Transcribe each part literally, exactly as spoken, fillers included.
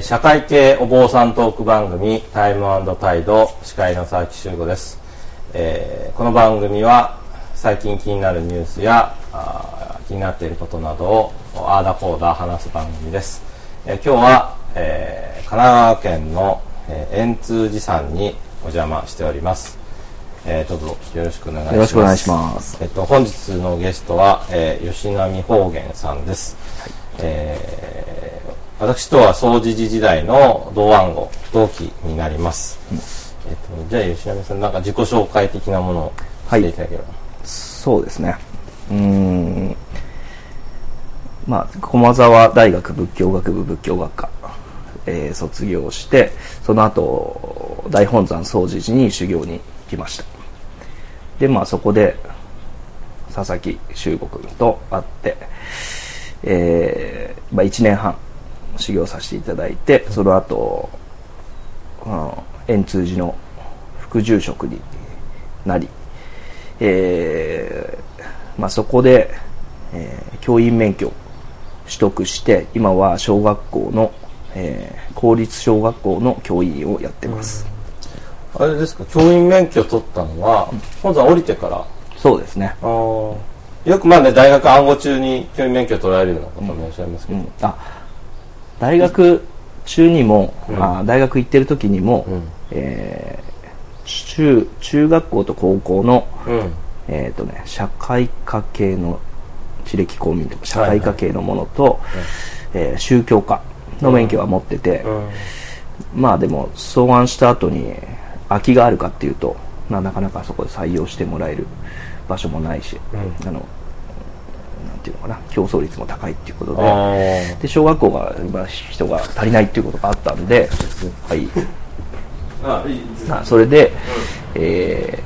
ー、社会系お坊さんトーク番組タイム&タイド、司会の佐々木修吾です。えー、この番組は最近気になるニュースやあ気になっていることなどをあーだこーだ話す番組です。えー、今日は、えー、神奈川県の、えー、円通寺山にお邪魔しております。えー、どうぞよろしくお願いします。 よろしくお願いします。 えっと、本日のゲストは、えー、吉波法源さんです。はい、えー、私とは総持寺時代の同案後同期になります。うん、えっと、じゃあ吉波さん、なんか自己紹介的なものをしていただければ。はい、 そうですね。うーん、まあ駒沢大学仏教学部仏教学科、えー、卒業して、その後大本山総持寺に修行に来ました。で、まあそこで佐々木修吾君と会って、えーまあ、いちねんはん修行させていただいて、その後、うん、円通寺の副住職になり、えーまあ、そこで、えー、教員免許を取得して、今は小学校の、えー、公立小学校の教員をやってます。 うん、あれですか、教員免許を取ったのは、うん、本山降りてから？ そうですね。 あ、よくまあね、大学暗号中に教員免許を取られるような方もいらっしゃいますけど、うんうん、 あ、大学中にも、うん、あ大学行ってる時にも、うん、えー、中中学校と高校の、うん、えっとね、社会科系の地歴公民とか社会科系のものと、はいはい、えー、宗教科の免許は持ってて、うんうん、まあでも創案した後に空きがあるかっていうと、まあ、なかなかそこで採用してもらえる場所もないし、うん、あのなんていうのかな、競争率も高いっていうことで、で小学校が今人が足りないっていうことがあったんで、はい、あいいまあそれで、うん、え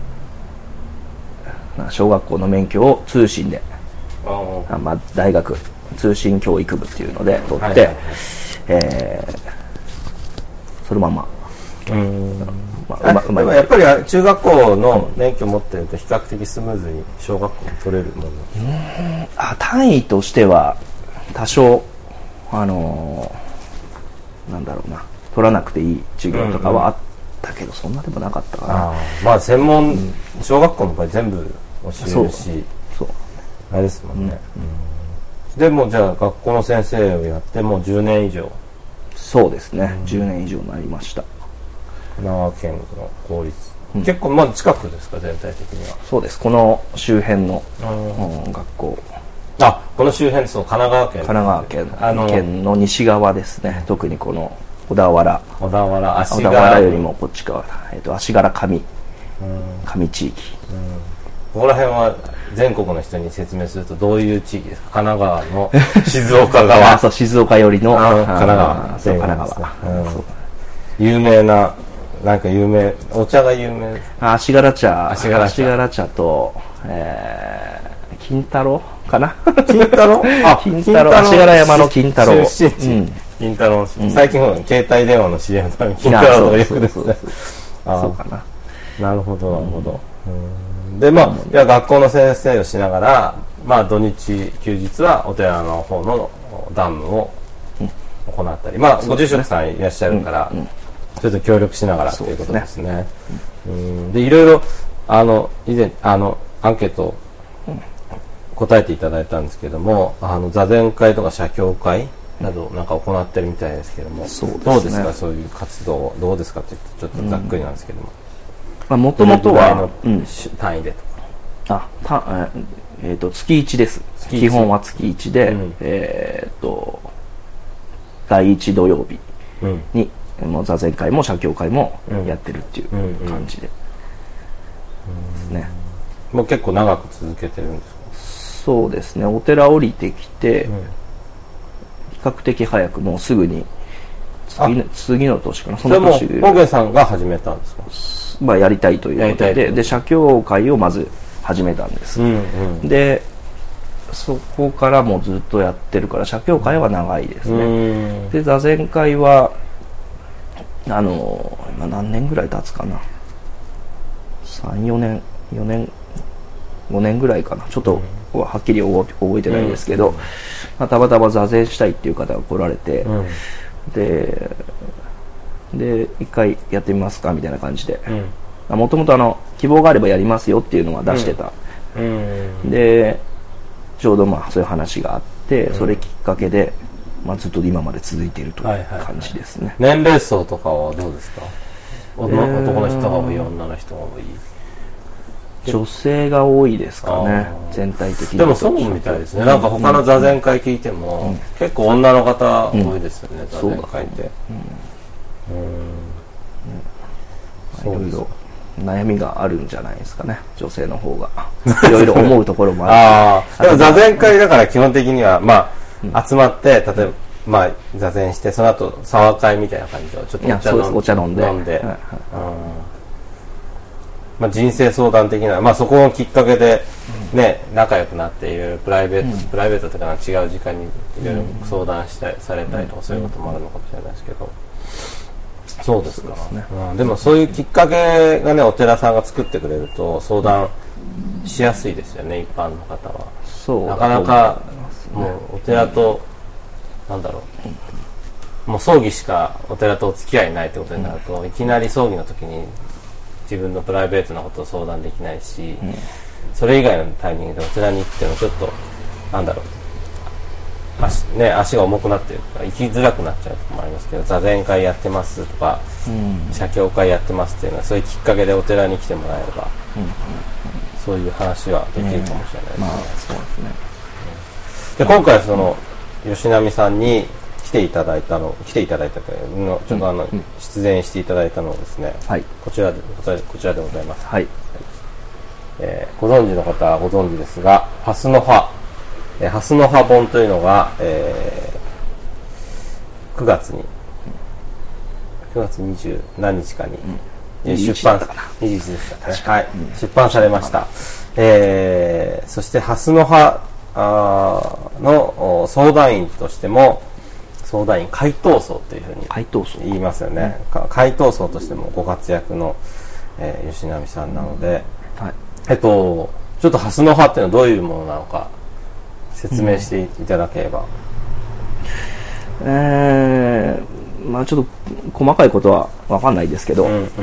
ー、小学校の免許を通信で、あまあ、大学通信教育部っていうので取って、はいはいはい、えー、そのまま、 うんまあ、うまうまい。でもやっぱり中学校の免許を持ってると比較的スムーズに小学校に取れるもの。 うん、あ、単位としては多少あのー、なんだろうな、取らなくていい授業とかはあったけど、うんうん、そんなでもなかったかな。 あ、まあ専門、うん、小学校の場合全部教えるし、そうそうあれですもんね。うんうん、でもじゃあ学校の先生をやってもうじゅうねん以上。 そうですね、うん、じゅうねん以上になりました。 神奈川県の公立、うん、結構まだ近くですか、全体的には。 そうです、この周辺の、うん、学校。 あ、この周辺、そう、神奈川県、 神奈川県、あの県の西側ですね。特にこの小田原、 小田原、足柄、 小田原よりもこっち側、えっと足柄上、上地域、うん、 ここら辺は全国の人に説明するとどういう地域ですか？神奈川の静岡側。 あ、そう、静岡寄りの神奈川、 そう、神奈川、うん、そう、 有名な、なんか有名、お茶が有名。 足柄茶、 足柄茶、 足柄茶と、えー、金太郎かな。 金太郎？あ、 金太郎、足柄山の金太郎。 出身地、うん、金太郎、うん、最近ほら携帯電話の シーエム のために金太郎がよくですね。 そうかな。 なるほど、なるほど。うん、で、まあ、いや学校の先生をしながら、まあ土日休日はお寺の方のダムを行ったり、まあご住職さんいらっしゃるから。うんうん、ちょっと協力しながらということですね。うん、でいろいろあの以前あのアンケート答えていただいたんですけども、あの座禅会とか写経会などなんか行ってるみたいですけども、そうですね、どうですか、そういう活動どうですかって言ってちょっとざっくりなんですけども、 まあもともとは、 うん、単位でとか、 あ、たえー、と月いちです。基本は月いちで、うん、えっ、ー、とだいいち土曜日に、うん、もう座禅会も写経会もやってるっていう感じでですね。 もう結構長く続けてるんですか？ そうですね、お寺降りてきて、うん、比較的早く、もうすぐに次の、次の年かな、 その年。それも法源さんが始めたんですか？ まあやりたいということで、で写経会をまず始めたんです、うんうん、でそこからもずっとやってるから写経会は長いですね、うん、で座禅会はあの今何年ぐらい経つかな、さん、よねん、よねん、ごねんぐらいかな、ちょっとはっきり覚えてないですけど、うん、まあ、たまたま座禅したいっていう方が来られて、うん、 でで一回やってみますかみたいな感じで、もともとあの希望があればやりますよっていうのは出してた、うん、でちょうどまあそういう話があって、それきっかけで、まあ、ずっと今まで続いているという感じですね。 はいはいはい、年齢層とかはどうですか？男の人が多い、女の人が多い？ 女性が多いですかね、全体的に。 でもそうみたいですね、うん、なんか他の座禅会聞いても、うん、結構女の方多いですよね、うん、座禅会って。 いろいろ悩みがあるんじゃないですかね、女性の方がいろいろ思うところもある。あでも座禅会だから基本的には、まあ、集まって例えば、まあ、座禅してその後沢会みたいな感じでちょっとお茶飲ん で, お茶飲んで、飲んで、はいはい、 まあ、人生相談的な、まあ、そこのきっかけで、ね、うん、仲良くなっていろいろプライベート、うん、プライベートとか違う時間にいろいろ相談したり、されたりとか、そういうこともあるのかもしれないですけど、そうですか。そうですね。うん、でもそういうきっかけがね、お寺さんが作ってくれると相談しやすいですよね、一般の方は。 そうなかなかもうお寺と、うん、なんだろう、もう葬儀しかお寺とお付き合いないってことになると、うん、いきなり葬儀の時に自分のプライベートなことを相談できないし、うん、それ以外のタイミングでお寺に行ってもちょっとなんだろう、足, ね、足が重くなってるとか行きづらくなっちゃうとこもありますけど、座禅会やってますとか、うん、写経会やってますっていうのはそういうきっかけでお寺に来てもらえれば、うんうんうん、そういう話はできるかもしれないですね。うん、まあ、そうですね。で今回その、うん、吉波さんに来ていただいたの来ていただいたというのちょっとあの、うん、出演していただいたのをですね、はい、こちらでこちらでこちらでございます。はい、はい、えー、ご存知の方はご存知ですが、ハスの葉、えー、ハスの葉本というのが、えー、くがつにくがつにじゅう何日かに、うん、出版にじゅういちですかね、はい、うん、出版されました。えー、そしてハスの葉の相談員としても相談員回答僧というふうに言いますよね、うん、回答僧としてもご活躍の、えー、吉波さんなので、はい、えっとちょっとハスの葉っていうのはどういうものなのか説明していただければ。 うん、えー、まあちょっと細かいことは分かんないですけど、うんうん、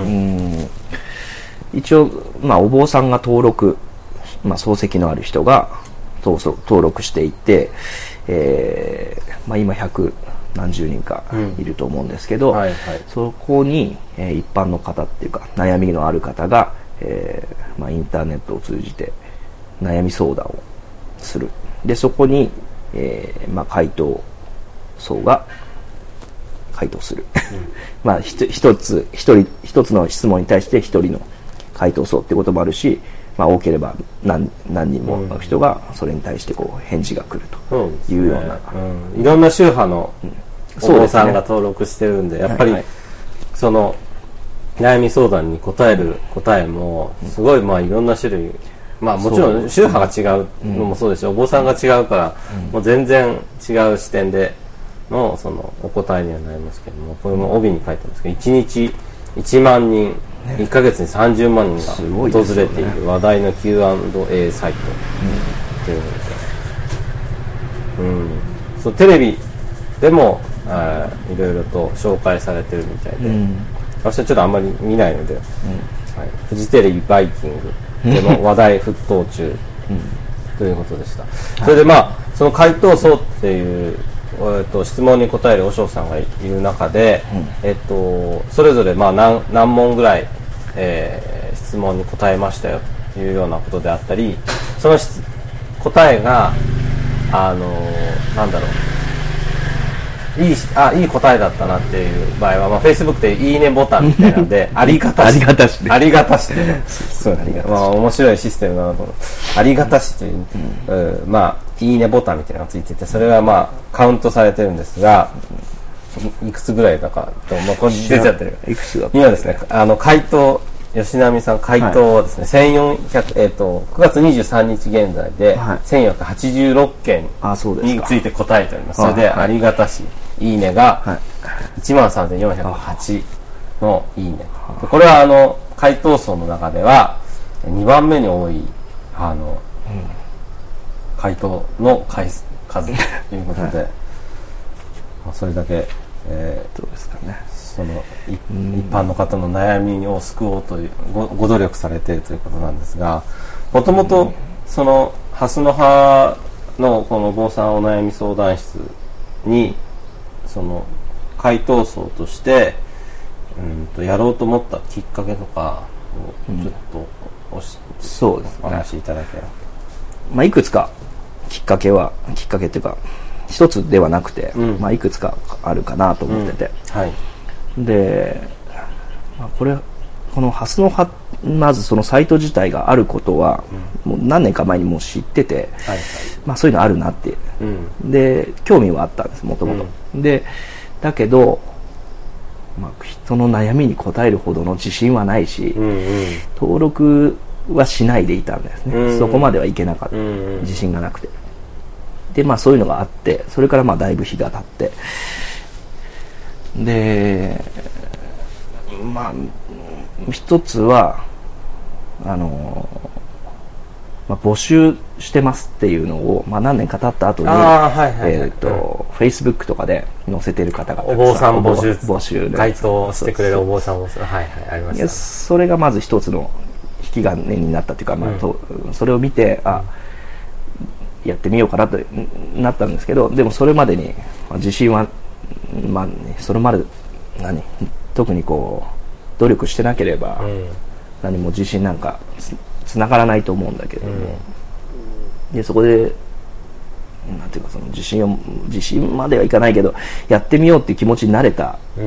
うん一応、まあ、お坊さんが登録、まあ、漱石のある人が登録していて、えーまあ、今百何十人かいると思うんですけど、うんはいはい、そこに、えー、一般の方っていうか悩みのある方が、えーまあ、インターネットを通じて悩み相談をする。でそこに、えーまあ、回答層が回答する、うん、まあ一つ一人一つの質問に対して一人の回答層ってこともあるし、まあ、多ければ 何, 何人もの人がそれに対してこう返事が来るというような、 うんうん、いろんな宗派のお坊さんが登録してるんで、やっぱりその悩み相談に答える答えもすごいまあいろんな種類、まあもちろん宗派が違うのもそうですし、お坊さんが違うからもう全然違う視点でのそのお答えにはなりますけども、これも帯に書いてますけどいちにちいちまんにん、いっかげつにさんじゅうまんにんが訪れている話題の キューアンドエー サイトというので、うん、そうテレビでもいろいろと紹介されてるみたいで、うん、私はちょっとあんまり見ないので、うんはい、フジテレビバイキングでも話題沸騰中、うん、ということでした。それでまあその回答層っていうえっと、質問に答える和尚さんがいる中で、うんえっと、それぞれまあ 何, 何問ぐらい、えー、質問に答えましたよというようなことであったり、その答えがあのー、なんだろういいあいい答えだったなっていう場合は、まあ、Facebook でいいねボタンみたいなのでありがたしありがたしでありがたしでそうありがたし、まあ、面白いシステムだなと思う。ありがたしという、うんうん、まあいいねボタンみたいなのがついてて、それがまあカウントされてるんですが、い, いくつぐらいだかと、まあ、これ出ちゃってる。 いくつだった今ですね、あの回答吉波さん回答はですね、はい、せんよんひゃくえっ、ー、とくがつにじゅうさんにち現在で、はい、せんよんひゃくはちじゅうろっけんについて答えております。それでありがたし、いいねが いちまんさんぜんよんひゃくはち のいいね。これはあの回答層の中ではにばんめに多いあの、うん回答の回数ということで、はい、それだけえどうですかね。 ー、そのい一般の方の悩みを救おうという ご, ご努力されているということなんですが、もともとその蓮の葉のこの坊さんお悩み相談室にその回答層としてうんとやろうと思ったきっかけとかをちょっとおし、 うん、そうですね、 お話しいただければ。 まあ、いくつかきっかけはきっかけっていうか一つではなくて、うん、まあ、いくつかあるかなと思ってて、 うん、はい、 で、まあ、これこの蓮の葉まずそのサイト自体があることは、うん、もう何年か前にもう知ってて、はいはい、まあ、そういうのあるなって、うん、で興味はあったんですもともと。でだけど、まあ、人の悩みに応えるほどの自信はないし、うんうん、登録はしないでいたんですね、うんうん、そこまではいけなかった、うんうん、自信がなくて。でまあそういうのがあって、それからまあだいぶ日が経って、でまあ一つはあの、まあ、募集してますっていうのを、まあ、何年か経った後に、えっと、うん、Facebook とかで載せてる方がたくさん、 お坊さん募集、 募集で回答してくれるお坊さん募集、はいはい、ありました、ね。 それがまず一つの引き金になったというか、まあとうん、それを見て、あ、やってみようかなとなったんですけど、でもそれまでに、まあ、自信は、まあね、それまで何特にこう努力してなければ、うん、何も自信なんか つ, つながらないと思うんだけれども、うん、でそこでなんていうかその自信を自信まではいかないけどやってみようっていう気持ちになれた、うん、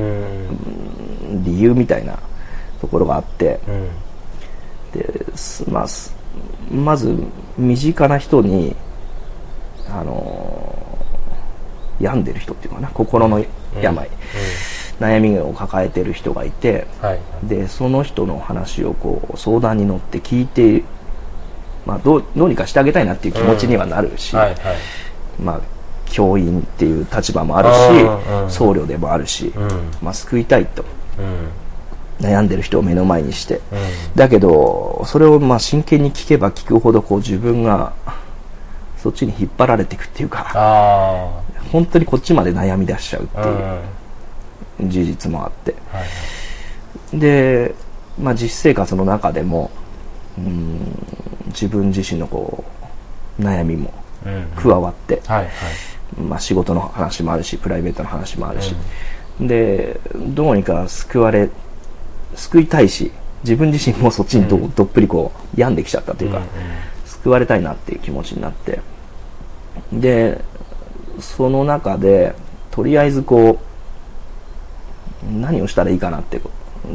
理由みたいなところがあって、うん、でまあ、まず身近な人にあの病んでる人っていうかな、心の病、うんうん、悩みを抱えてる人がいて、はい、でその人の話をこう相談に乗って聞いて、まあ、どう、どうにかしてあげたいなっていう気持ちにはなるし、うん、はいはい、まあ、教員っていう立場もあるし、僧侶でもあるし、うん、まあ、救いたいと、うん、悩んでる人を目の前にして、うん、だけどそれをまあ真剣に聞けば聞くほどこう自分がそっちに引っ張られていくっていうか、あ、本当にこっちまで悩み出しちゃうっていう事実もあって、はい、で、まあ、実生活の中でもうーん自分自身のこう悩みも加わって、うん、はいはい、まあ、仕事の話もあるしプライベートの話もあるし、うん、でどうにか救われ救いたいし自分自身もそっちに ど,、うん、どっぷりこう病んできちゃったというか、うんうん、救われたいなっていう気持ちになって、でその中でとりあえずこう何をしたらいいかなって、うん、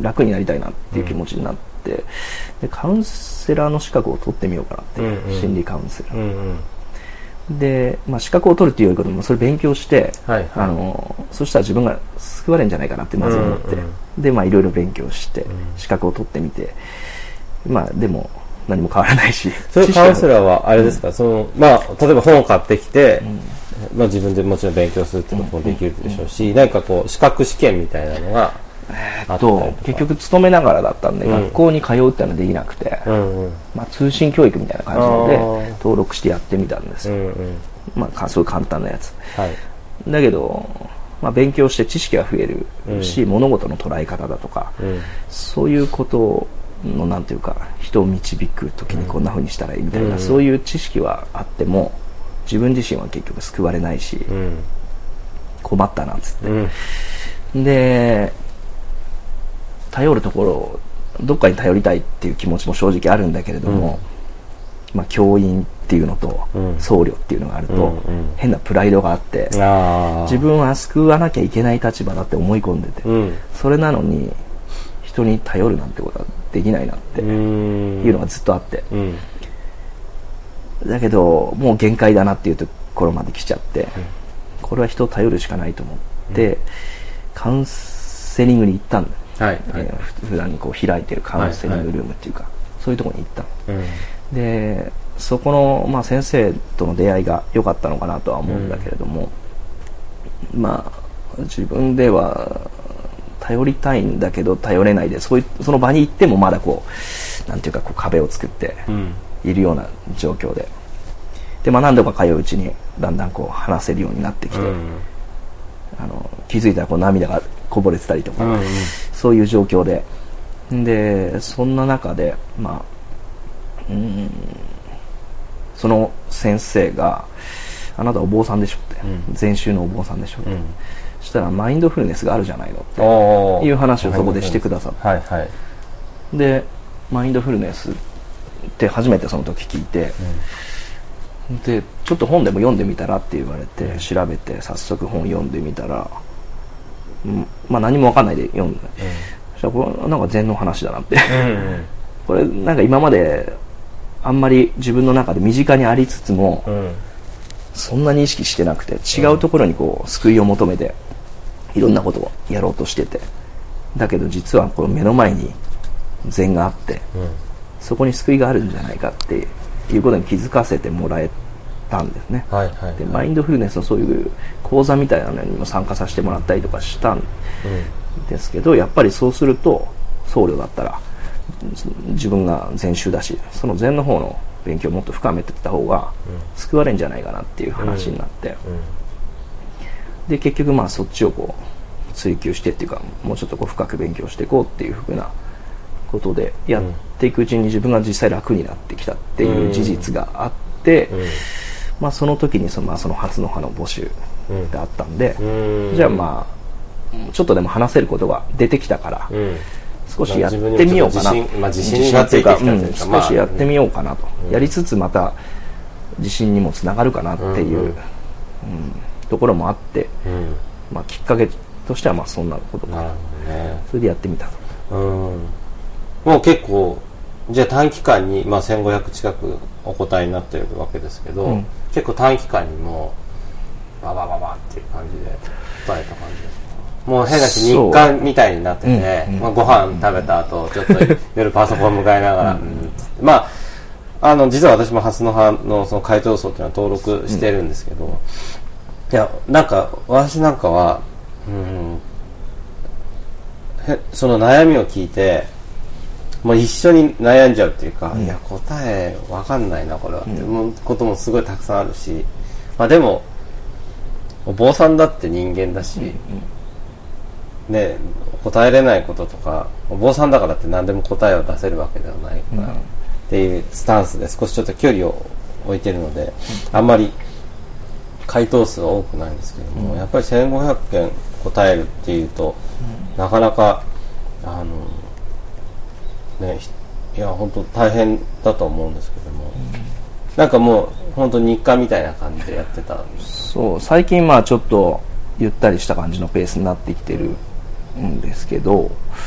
楽になりたいなっていう気持ちになって、うん、でカウンセラーの資格を取ってみようかなって、うんうん、心理カウンセラー、うんうん、で、まあ、資格を取るっていうよりこともそれ勉強して、はいはい、あのそしたら自分が救われるんじゃないかなってまず思って、うんうん、でまあいろいろ勉強して、うん、資格を取ってみて、まあでも何も変わらないし。 そういうカウンセラーはあれですか、うん、そのまあ例えば本を買ってきて、うん、まあ、自分でもちろん勉強するってこともできるでしょうし、うんうん、何かこう資格試験みたいなのがえー、っと結局勤めながらだったんで、うん、学校に通うってのはできなくて、うんうん、まあ、通信教育みたいな感じので登録してやってみたんですよ、うんうん、まあすごい簡単なやつ、はい、だけど、まあ、勉強して知識が増えるし、うん、物事の捉え方だとか、うん、そういうことのなんていうか人を導く時にこんな風にしたらいいみたいな、うん、そういう知識はあっても自分自身は結局救われないし、うん、困ったなっつって、うん、で頼るところをどっかに頼りたいっていう気持ちも正直あるんだけれども、うん、まあ、教員っていうのと僧侶っていうのがあると、うんうん、変なプライドがあって自分は救わなきゃいけない立場だって思い込んでて、うん、それなのに人に頼るなんてことはできないなっていうのがずっとあって、うん、だけどもう限界だなっていうところまで来ちゃって、うん、これは人を頼るしかないと思って、うん、カウンセリングに行ったんだ。はいはい、えー、普段にこう開いてるカウンセリングルームっていうか、はいはい、そういうところに行ったの、うん、でそこの、まあ、先生との出会いが良かったのかなとは思うんだけれども、うん、まあ自分では頼りたいんだけど頼れないで、そういうその場に行ってもまだこうなんていうかこう壁を作っているような状況で、で、まあ、何度か通ううちにだんだんこう話せるようになってきて、うん、 あの気づいたらこう涙がこぼれてたりとか、 うんうん、 そういう状況で、でそんな中で、まあ、うんその先生があなたお坊さんでしょって、うん、禅宗のお坊さんでしょって、うん、そしたらマインドフルネスがあるじゃないのっていう話をそこでしてくださって、 はいはい、 でマインドフルネスって初めてその時聞いて、うん、でちょっと本でも読んでみたらって言われて、うん、調べて早速本読んでみたら、うん、まあ何も分かんないで読んで、うん、そしたらこれなんか禅の話だなって、うんうん、これなんか今まであんまり自分の中で身近にありつつも、うん、そんなに意識してなくて違うところにこう救いを求めていろんなことをやろうとしてて、だけど実はこの目の前に禅があって、うん、そこに救いがあるんじゃないかっていうことに気づかせてもらえたんですね、はいはいはい、でマインドフルネスのそういう講座みたいなのにも参加させてもらったりとかしたんですけど、やっぱりそうすると僧侶だったら自分が禅宗だし、その禅の方の勉強をもっと深めていった方が救われるんじゃないかなっていう話になって、うんうん、で結局まあそっちをこう追求してっていうか、もうちょっとこう深く勉強していこうっていうふうなことでやっていくうちに自分が実際楽になってきたっていう事実があって、うんうん、まあ、その時にその、まあ、その初の葉の募集があったんで、うん、じゃあまあちょっとでも話せることが出てきたから、うん、少しやってみようかな、 まあ、自信がついてきたというか、 うん、少しやってみようかなと、うん、やりつつまた自信にもつながるかなっていう、うんうん、ところもあって、うん、まあ、きっかけとしてはまあそんなことかな、ね、それでやってみたと、うん、 もう結構じゃあ短期間に、まあ、せんごひゃく近くお答えになってるわけですけど、うん、結構短期間にもうババババっていう感じで答えた感じですか？もう変なし日課みたいになってて、うんうん、まあ、ご飯食べた後ちょっと夜パソコン向かいながら、うん、まああの実は私もハスの葉のその回答層っていうのは登録してるんですけど、うん、いやなんか私なんかは、うん、へその悩みを聞いてもう一緒に悩んじゃうっていうか、うん、いや答えわかんないなこれはって、うん、こともすごいたくさんあるし、まあ、でもお坊さんだって人間だし、うんうん、ね、答えれないこととかお坊さんだからって何でも答えを出せるわけではないから、うん、っていうスタンスで少しちょっと距離を置いてるので、うん、あんまり回答数は多くないんですけども、うん、やっぱりせんごひゃくけん答えるっていうと、うん、なかなかあのね、いや本当大変だと思うんですけども、うん、なんかもう本当日課みたいな感じでやってたんです。 そう最近まあちょっとゆったりした感じのペースになってきてるんですけど、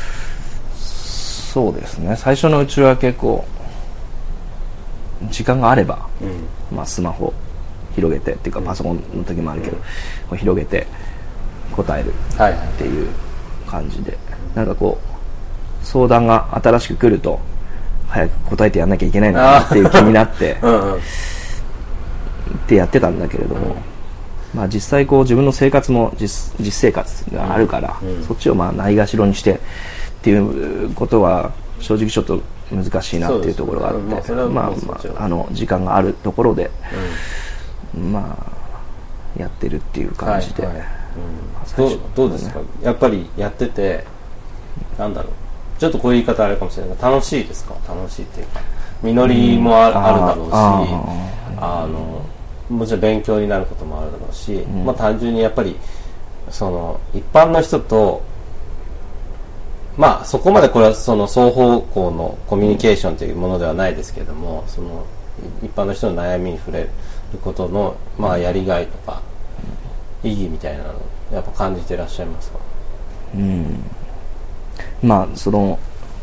そうですね、最初のうちは結構時間があれば、うん、まあ、スマホ広げてっていうかパソコンの時もあるけど、うん、広げて答えるっていう感じで、はいはい、なんかこう相談が新しく来ると早く答えてやんなきゃいけないなっていう気になってうん、うん、ってやってたんだけれども、うん、まあ、実際こう自分の生活も 実, 実生活があるから、うん、そっちをまあないがしろにしてっていうことは正直ちょっと難しいなっていうところがあって、まあまああの時間があるところで、うん、まあやってるっていう感じで、はいはい、 うん、どう、どうですか、やっぱりやっててなんだろう、ちょっとこういう言い方あるかもしれないが楽しいですか？楽しいっていうか実りも あ,、うん、あるだろうし、ああのもちろん勉強になることもあるだろうし、うん、まあ、単純にやっぱりその一般の人とまあそこまでこれはその双方向のコミュニケーションというものではないですけれども、その一般の人の悩みに触れることのまあやりがいとか意義みたいなのをやっぱ感じていらっしゃいますか？ うん、まあその、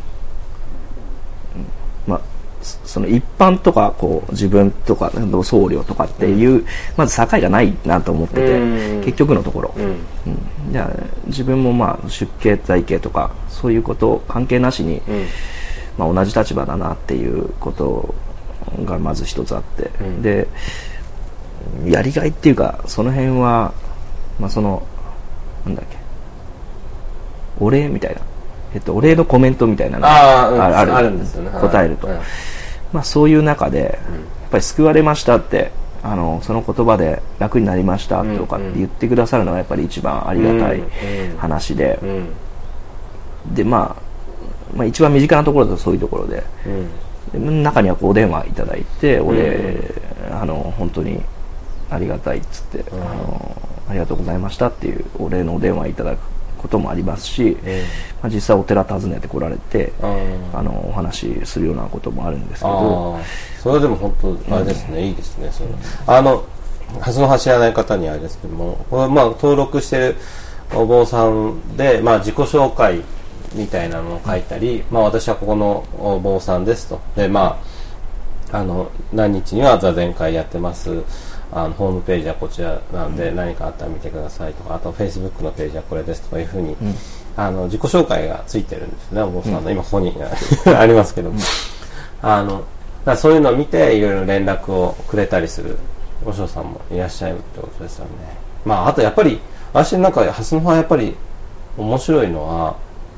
まあ、その一般とかこう自分とか僧侶とかっていう、うん、まず境がないなと思ってて、うん、結局のところ、うんうん、じゃあ自分もまあ出家在家とかそういうこと関係なしに、うん、まあ、同じ立場だなっていうことがまず一つあって、うん、でやりがいっていうかその辺は、まあ、そのなんだっけお礼みたいな、えっと、お礼のコメントみたいなのが あ,、うん、あ, るあるんですよね、答えると、はい、まあ、そういう中でやっぱり救われましたってあのその言葉で楽になりましたとかって言ってくださるのがやっぱり一番ありがたい話で、で、まあ、まあ一番身近なところだとそういうところで、で中にはこうお電話いただいて、お礼、あの本当にありがたいっつって、あのありがとうございましたっていうお礼のお電話いただくこともありますし、まあ、実際お寺訪ねてこられて、あのお話しするようなこともあるんですけど、 それでも本当あれですね、うん、いいですね。そのあの蓮の葉知らない方にあれですけども、これまあ登録してるお坊さんで、まあ、自己紹介みたいなのを書いたり、まあ、私はここのお坊さんですと、で、まあ、あの何日には座禅会やってます、あのホームページはこちらなんで、うん、何かあったら見てくださいとか、あとフェイスブックのページはこれですとかいうふうに、うん、あの自己紹介がついてるんですね、お坊さんの、うん、今ここにありますけども、うん、あのだからそういうのを見ていろいろ連絡をくれたりするお嬢さんもいらっしゃるってことですよね。まああとやっぱり私なんか蓮の葉やっぱり面白いのは、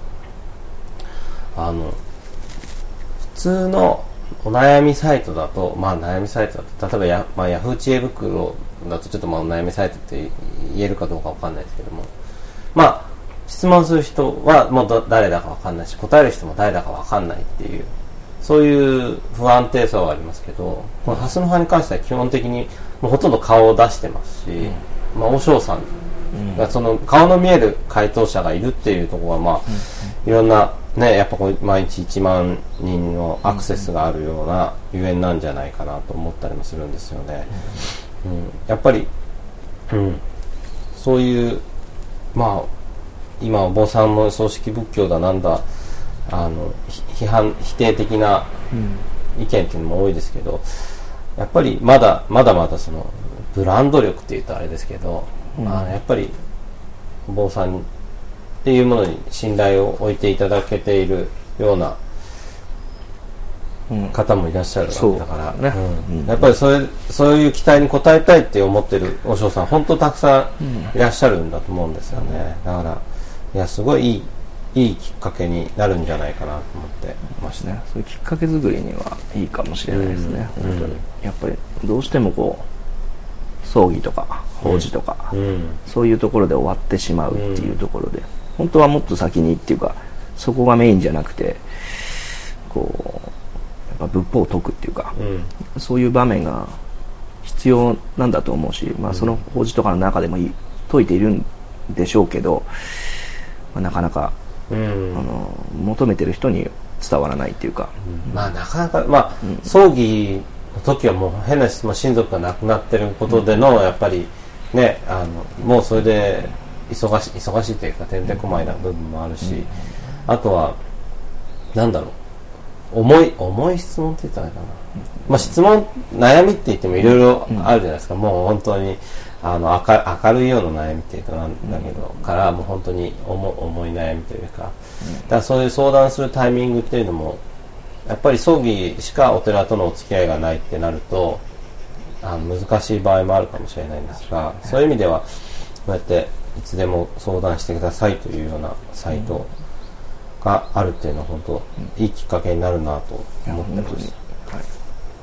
あの普通のお悩みサイトだと、まあ悩みサイトだと例えばや、まあ、ヤフー知恵袋だとちょっとまあお悩みサイトって言えるかどうかわかんないですけども、まあ質問する人はもう誰だかわかんないし、答える人も誰だかわかんないっていう、そういう不安定さはありますけど、この蓮の葉に関しては基本的にもうほとんど顔を出してますし、うん、まあ和尚さんがその顔の見える回答者がいるっていうところは、まあ、うん、いろんなね、やっぱこう毎日いちまんにんのアクセスがあるようなゆえんなんじゃないかなと思ったりもするんですよね。うん、やっぱり、うん、そういうまあ今お坊さんの葬式仏教だなんだ、あの批判否定的な意見っていうのも多いですけど、やっぱりまだまだまだそのブランド力っていうとあれですけど、うん、あのやっぱりお坊さんっていうものに信頼を置いていただけているような方もいらっしゃるわけだから、ね、うんうん、やっぱりそれそういう期待に応えたいって思ってる和尚さん本当たくさんいらっしゃるんだと思うんですよね。だからいやすごいいいいいきっかけになるんじゃないかなと思ってましたね。 そういうきっかけ作りにはいいかもしれないですね、うん、本当に、うん、やっぱりどうしてもこう葬儀とか法事とか、うん、そういうところで終わってしまうっていうところで、うん、本当はもっと先にっていうかそこがメインじゃなくて、こうやっぱ仏法を説くっていうか、うん、そういう場面が必要なんだと思うし、まあ、その法事とかの中でも説いているんでしょうけど、まあ、なかなかうん、あの求めてる人に伝わらないっていうか、 うん、まあなかなか、まあうん、葬儀の時はもう変な質問、親族が亡くなってることでの、うん、やっぱりね、あのもうそれで忙しい忙しいというかてんてこまいな部分もあるし、うん、あとはなんだろう、重い重い質問って言ったらいいかな、うん、まあ質問悩みって言ってもいろいろあるじゃないですか、うん、もう本当にあの 明, 明るいような悩みっていうかなんだけど、うん、からもう本当に 重, 重い悩みというか、うん、だからそういう相談するタイミングっていうのもやっぱり葬儀しかお寺とのお付き合いがないってなるとあの難しい場合もあるかもしれないんですが、そういう意味ではこうやっていつでも相談してくださいというようなサイトがあるっていうのは本当いいきっかけになるなと思ってます、はい、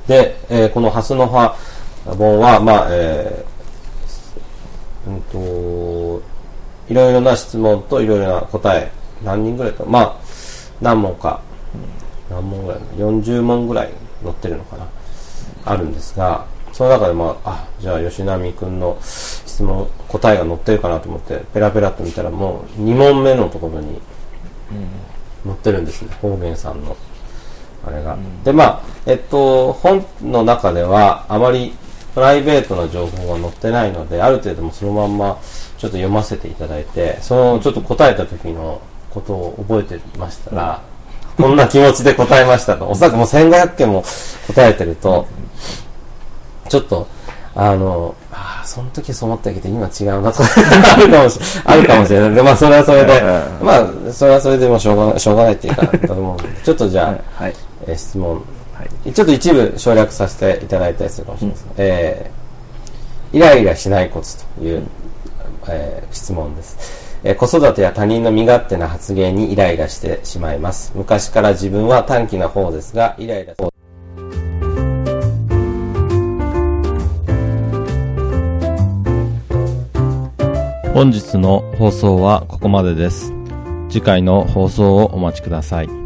で、えー、この蓮の葉本はまあ、えーうんといろいろな質問といろいろな答え何人ぐらいか、まあ何問か、うん、何問ぐらいよんじゅうもんぐらい載ってるのかな、あるんですが、その中でまああじゃあ吉波くんの質問答えが載ってるかなと思ってペラペラっと見たらもうに問目のところに載ってるんですね、方言さんのあれが、うん、でまあえっと本の中ではあまりプライベートな情報が載ってないので、ある程度もそのまんまちょっと読ませていただいて、そのちょっと答えた時のことを覚えてましたら、うん、こんな気持ちで答えましたと、おそらくもうせんごひゃくけんも答えてると、ちょっとあのあその時そう思ったけど今違うなとかあるかもしあるかもしれない。でまあそれはそれでまあそれはそれでもしょうがないしょうがないっていうかと思うので、ちょっとじゃあ、はい、え質問。ちょっと一部省略させていただいたりするかもしれません、うん、えー、イライラしないコツという、うん、えー、質問です、えー、子育てや他人の身勝手な発言にイライラしてしまいます。昔から自分は短気な方ですがイライラ本日の放送はここまでです。次回の放送をお待ちください。